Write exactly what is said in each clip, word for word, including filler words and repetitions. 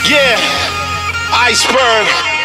Yeah, Iceberg.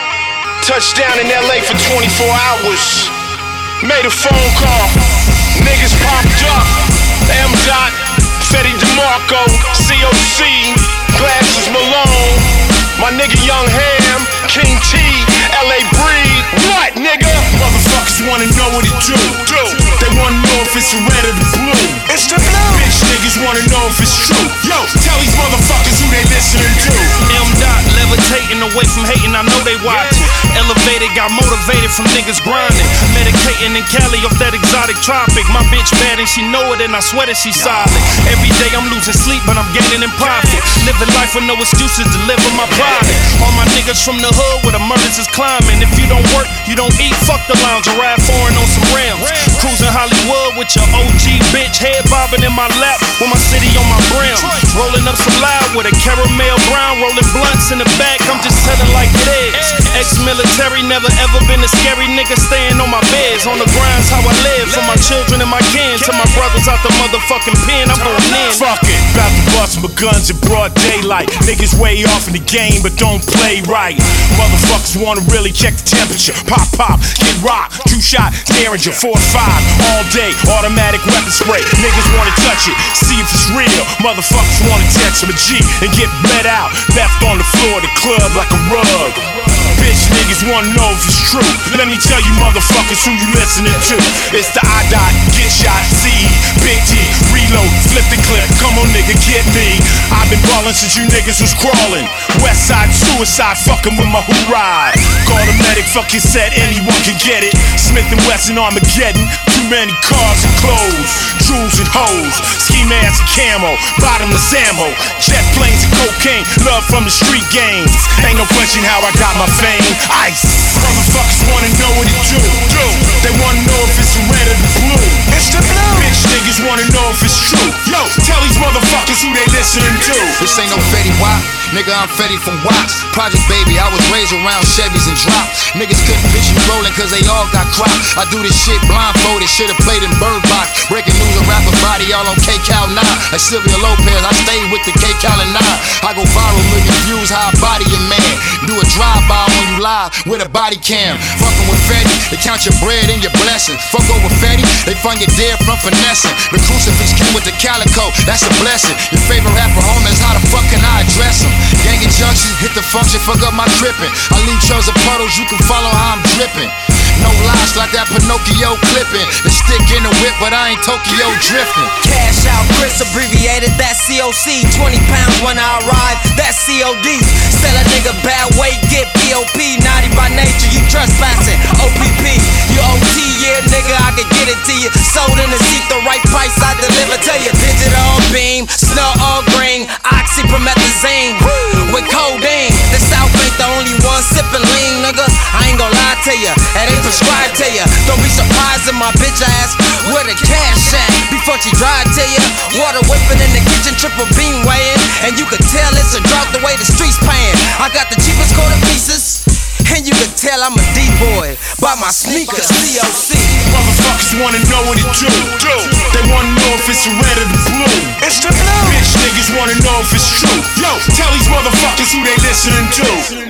Touchdown in L A for twenty-four hours. Made a phone call. Niggas popped up. M. Dot, Fetty DeMarco, C O C, Glasses Malone, my nigga Young Ham, King T, L A Breed. What, nigga? Motherfuckers wanna know what it do. do. They wanna know if it's the red or the blue. It's the blue. Bitch niggas wanna know if it's true. Yo, tell these motherfuckers who they listening to. M. Dot, levitating away from hating, I know they watching. Elevated, got motivated from niggas grinding. Medicating in Cali off that exotic tropic. My bitch bad and she know it and I swear that she solid. Every day I'm losing sleep but I'm gaining in profit. Living life with no excuses to live with my pride. All my niggas from the hood where the murders is climbing. If you don't work, you don't eat, fuck the lounge or ride foreign on some rims. Cruising Hollywood with your O G bitch, head bobbing in my lap with my city on my brim. Rolling up some loud with a caramel brown, rolling blunts in the back, I'm just telling like it is. Ex-military, never ever been a scary nigga, staying on my beds. On the grind's how I live, for my children and my kin. To my brothers out the motherfucking pen, I'm going in. Fuck it, about to bust my guns in broad daylight. Niggas way off in the game but don't play right. Motherfuckers wanna really check the temperature. Pop, pop, get rock, two shot, Derringer, four five, all day, automatic weapon spray. Niggas wanna touch it, see if it's real. Motherfuckers wanna text them a G and get bled out. Left on the floor of the club like a rug. Bitch niggas wanna know if it's true. Let me tell you motherfuckers who you listening to. It's the I dot, get shot, C E, Big T, reload, flip the clip. Come on nigga, get me. I've been ballin' since you niggas was crawling. West side suicide, fucking with my who ride. Call the medic, fuck your set, anyone can get it. Smith and Wesson Armageddon, too many cars and clothes, jewels and hoes, ski masks and camo, bottomless ammo, jet planes and cocaine, love from the street gangs. Ain't no question how I got my fame. Ice. Motherfuckers wanna know what it do. do. They wanna know if it's the red or the blue. It's the blue. Bitch niggas wanna know if it's true. Yo, tell these motherfuckers who they listening to. This ain't no Fetty Wap, nigga, I'm Fetty from Watts. Project Baby, I was raised around Chevys and drops. Niggas couldn't bitch me rolling cause they all got crops. I do this shit blindfolded, should've played in Bird Box. Breaking news, a rapper body all on K-Cal nine. Like Sylvia Lopez, I stayed with the K-Cal and nine. I go viral, million views, how I body a man. Do a drive-by when you live with a body cam. Fucking with Fetty, they count your bread and your blessing. Fuck over Fetty, they find you dead from finessing. The crucifix came with the calico, that's a blessing. Your favorite rapper, homies, how the fuck can I address them? Gang of junctions, hit the function, fuck up my tripping. I leave trails of puddles, you can follow how I'm dripping. No lies like that Pinocchio clipping. The stick in the whip, but I ain't Tokyo drifting. Cash out, Chris abbreviated, that's C O C. twenty pounds when I arrive, that's C O D. Sell a nigga bad weight, get P O P. Naughty by nature, you trespassing, O P P. You O T, yeah nigga, I can get it to you. Sold in the seat, the right price, I deliver to you. Digital beam, snow all green, oxypromethazine with codeine. The South ain't the only one sipping lean, nigga. I ain't gon' lie to ya, it ain't prescribed to ya. Don't be surprised if my bitch ass where the cash at before she drive to ya. Water whipping in the kitchen, triple beam weighing, and you can tell it's a drought the way the streets paying. I got the cheapest quarter pieces, and you can tell I'm a D-boy by my sneakers. C O C. Motherfuckers wanna know what it do. do. They wanna know if it's the red or the blue. It's the blue. Bitch niggas wanna know if it's true. Yo, tell these motherfuckers who they listening to.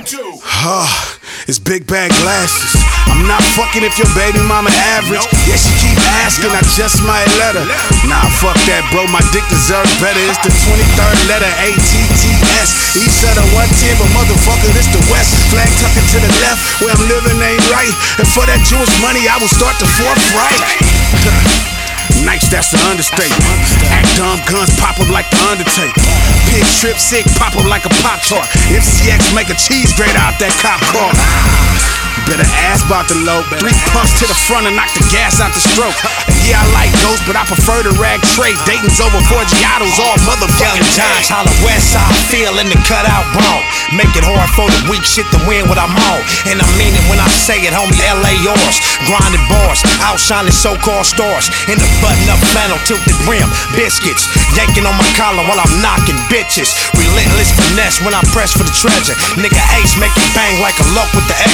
It's Big Bag Glasses. I'm not fucking if your baby mama average. Yeah, she keep asking, I just might let her. Nah, fuck that, bro, my dick deserves better. It's the twenty-third letter, A T T S. East of the one ten, but motherfucker, this the west. Flag tucking to the left, where I'm living ain't right. And for that Jewish money, I will start the fourth right. Nice, that's the understatement. Act dumb, guns pop up like the Undertaker. Pig trip sick, pop up like a Pop-Tart. M C X make a cheese grate out that cop car. Better ass about the low. Three pumps to the front and knock the gas out the stroke. And yeah, I like ghosts, but I prefer the rag trade. Dayton's over Forgiatos, all motherfucking Josh, holla west side, feel in the cutout bone. Make it hard for the weak shit to win what I'm on. And I mean it when I say it, homie, L A yours. Grinding bars, outshining so-called stars. In the button-up flannel, tilted rim, biscuits. Yanking on my collar while I'm knocking bitches. Relentless finesse when I press for the treasure. Nigga Ace make it bang like a lock with the extras.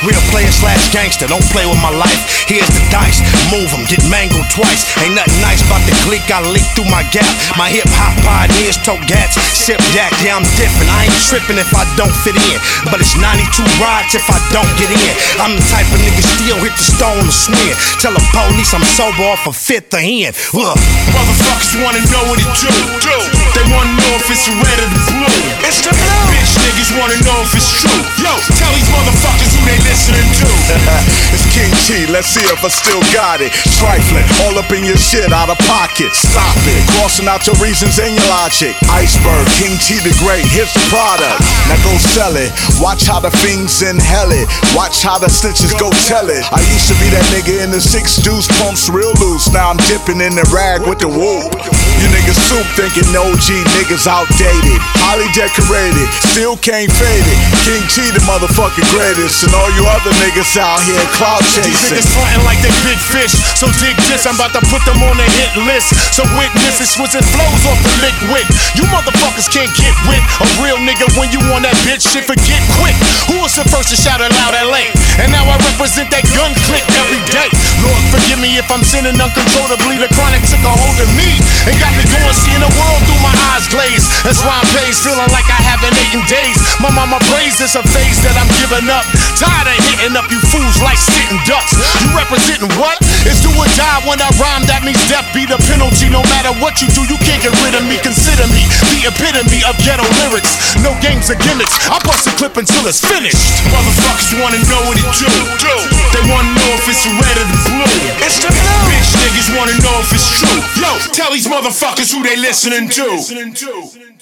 Real player slash gangster, don't play with my life. Here's the dice, move 'em, get mangled twice. Ain't nothing nice about the click, I leak through my gap. My hip hop pioneers tote gats, sip yak, yeah I'm different. I ain't tripping if I don't fit in, but it's ninety-two rides if I don't get in. I'm the type of nigga still hit the stone to swing. Tell the police I'm sober off a fifth of hen. Ugh. Motherfuckers wanna know what it do. They wanna know if it's the red or the blue. It's the blue. Bitch niggas wanna know if it's true. Yo, tell these motherfuckers who they listening to. It's King T, let's see if I still got it. Trifling, all up in your shit, out of pocket. Stop it, crossing out your reasons and your logic. Iceberg, King T the Great, here's the product. Now go sell it. Watch how the fiends inhale it. Watch how the snitches go tell it. I used to be that nigga in the six deuce, pumps real loose. Now I'm dipping in the rag with the whoop. You niggas soup thinking O G niggas outdated. Highly decorated, still can't fade it. King T the motherfucking greatest. And all you other niggas out here cloud chasing. These niggas frontin' like they big fish. So dig this, I'm about to put them on the hit list. So witness it, switching flows off the lick wit. You motherfuckers can't get with a real nigga when you on that bitch shit, forget quick. Who was the first to shout it loud L A? And now I represent that gun click every day. Lord forgive me if I'm sinning uncontrollably. The chronic took a hold of me and got me going, seeing the world through my eyes glazed. That's why I'm paced, feeling like I haven't eaten days. My mama prays, it's a phase that I'm giving up. Tired of hitting up you fools like sitting ducks. You representing what? It's do or die. When I rhyme, that means death be the penalty. No matter what you do, you can't get rid of me. Consider me the epitome of ghetto lyrics. No games or gimmicks, I bust a clip until it's finished. Motherfuckers wanna know what it do. They wanna know if it's the red or the blue. It's the blue. Bitch niggas wanna know if it's true. Yo, tell these motherfuckers who they listening to.